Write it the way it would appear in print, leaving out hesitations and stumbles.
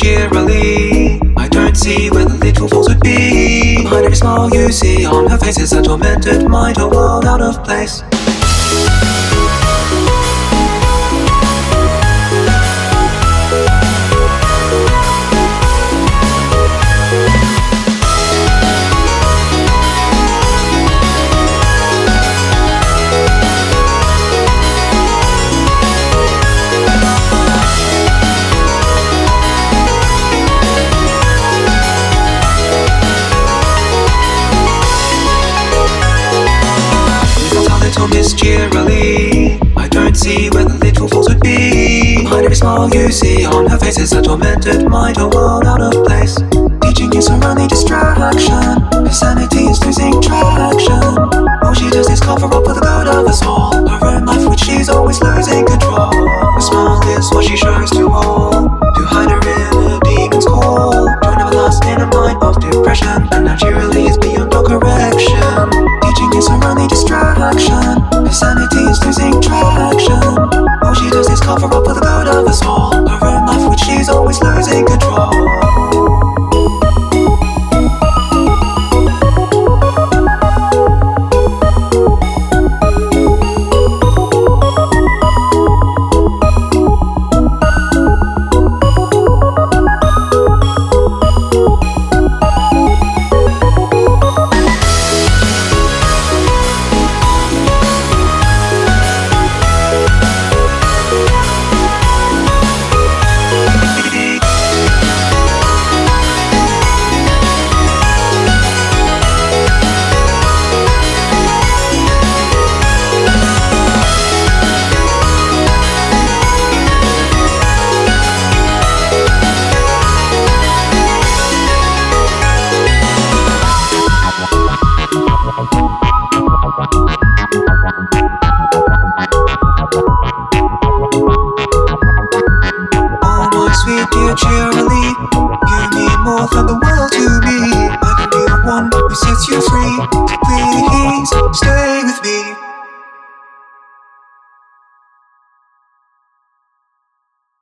cheerily. I don't see where the literal force would be. Behind every smile you see on her face is a tormented mind, a world out of place. Miss cheerily. I don't see where the literal force would be. Behind every smile you see on her face is a tormented mind, a world out of place. Teaching is her only distraction. Her sanity is losing traction. All she does is cover up for the good of us all. Her own life which she's always losing control. Her smile is what she shows to all. To hide her inner demon's call. Join everlasting in a mind of depression. And now cheerily is beyond all correction. Teaching is her only distraction. Her sanity is losing traction. All she does is cover up for the good of us all. Her own life which she's always losing control. Sweet dear cheerily, you mean more than the world to me. I can be the one who sets you free.